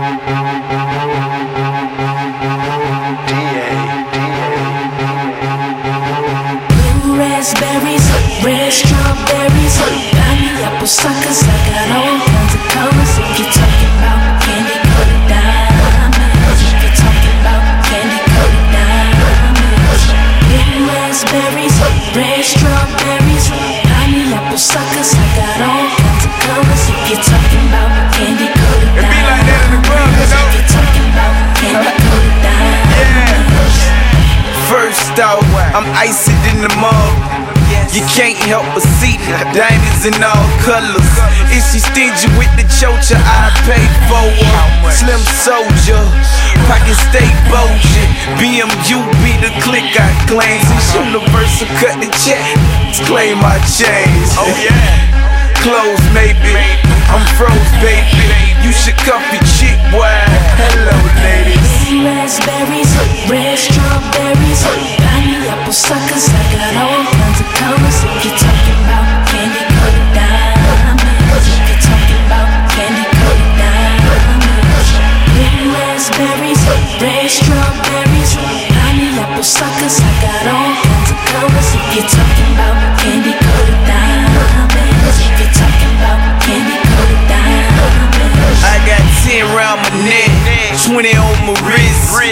Blue raspberries, red strawberries, pineapple suckers. I got all kinds of colors. If you're talking about candy coated diamonds, if you're talking about candy coated diamonds. Blue raspberries, red strawberries, pineapple suckers. I got all kinds of colors. If you're talking about candy coated diamonds, It be like that in the club, you know? if you're talking about candy coated diamonds. First out, I'm iced in the mug. You can't help but see diamonds in all colors. If she stingy with the chocha, I pay for her. Slim soldier, pocket stay bulging. BMU be the click I claim. Since Universal cut the check, claim my change. Oh yeah. Clothes maybe, I'm froze baby. You should cuff your chick, boy. Hello ladies. Raspberries, red strawberries, pineapple suckers. I got all kinds of colors. If you're talking about candy coated diamonds, if you're talking about candy coated diamonds. Blue raspberries, red strawberries, pineapple suckers. I got all kinds of colors. If you're talking about candy coated diamonds, if you're talking about candy coated diamonds. I got 10 round my neck, 20 on my wrist.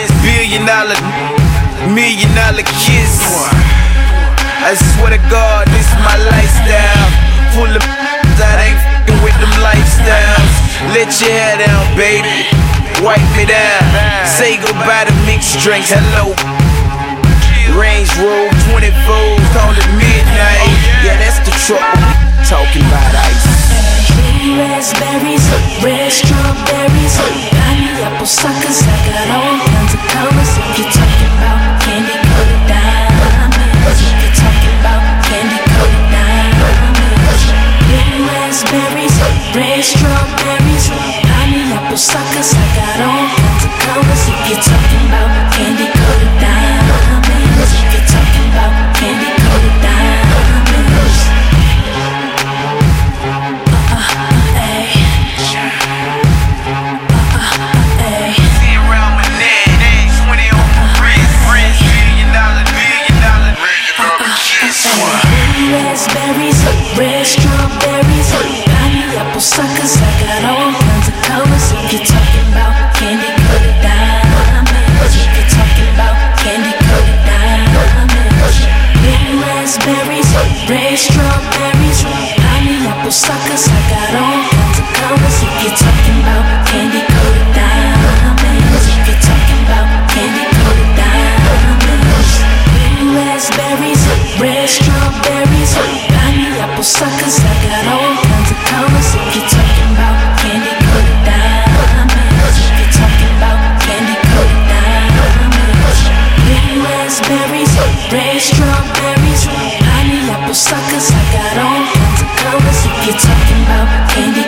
$1 million kiss. I swear to God, this my lifestyle. Full of that ain't f***ing with them lifestyles. Let your hair down, baby. Wipe me down. Say goodbye to mixed drinks. Hello. Range Rover 24s on the midnight. Yeah, that's the trouble. Talking about ice. Raspberries, red strawberries, pineapple suckers. I got all kinds of colors. If you're talking about candy coated diamonds, if you're talking about candy coated diamonds. Blue raspberries, red strawberries, pineapple suckers. I got all kinds of colors. If you're talking about candy coated diamonds, if you're talking about candy coated diamonds. Raspberries, red strawberries, pineapple suckers. I got all kinds of colors. If you're talking about candy coated diamonds, if you're talking about candy coated diamonds. Blue raspberries, red strawberries, pineapple suckers. I got all kinds of colors. If you're talking about candy coated diamonds, if you're talking about candy coated diamonds. Blue raspberries, red strawberries, pineapple suckers. I got all kinds of colors. If you're talking about candy coated diamonds, if you're talking about candy coated diamonds. Blue raspberries, red strawberries, pineapple suckers. I got all kinds of colors. If you're talking about candy